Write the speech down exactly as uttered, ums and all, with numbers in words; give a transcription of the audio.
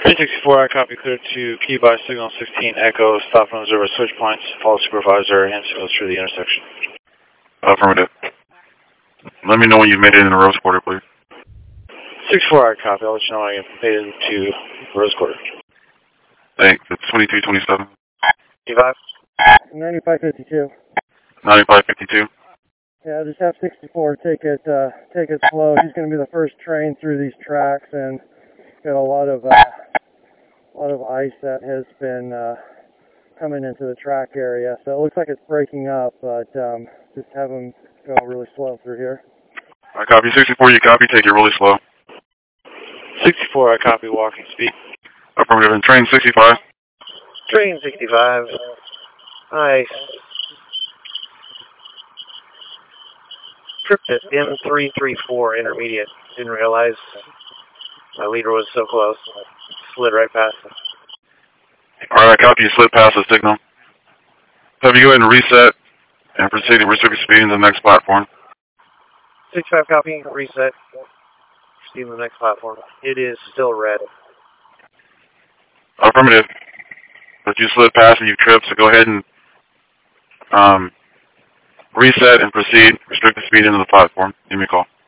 three sixty-four, I copy, clear to key by signal sixteen Echo, stop and observe at switch points, follow supervisor, hand signals through the intersection. Affirmative. Let me know when you've made it in the Rose Quarter, please. six four, I copy, I'll let you know when I made it into Rose Quarter. Thanks, it's twenty-three twenty-seven. eighty-five? ninety-five fifty-two. ninety-five fifty-two. Yeah, just have sixty-four take it, uh, take it slow. He's going to be the first train through these tracks, and got a lot of, uh, a lot of ice that has been uh, coming into the track area. So it looks like it's breaking up, but um, just have him go really slow through here. I copy. sixty-four, you copy. Take it really slow. sixty-four, I copy, walking speed. Affirmative. And train sixty-five. Train sixty-five. Ice. Tripped at M three three four intermediate. Didn't realize my leader was so close. Slid right past him. Alright, copy. You slid past the signal. Have you go ahead and reset and proceed to restricted speed to the next platform. sixty-five copy. Reset. Proceed to the next platform. It is still red. Affirmative. But you slid past and you tripped, so go ahead and um, reset and proceed. Restricted speed into the platform. Give me a call.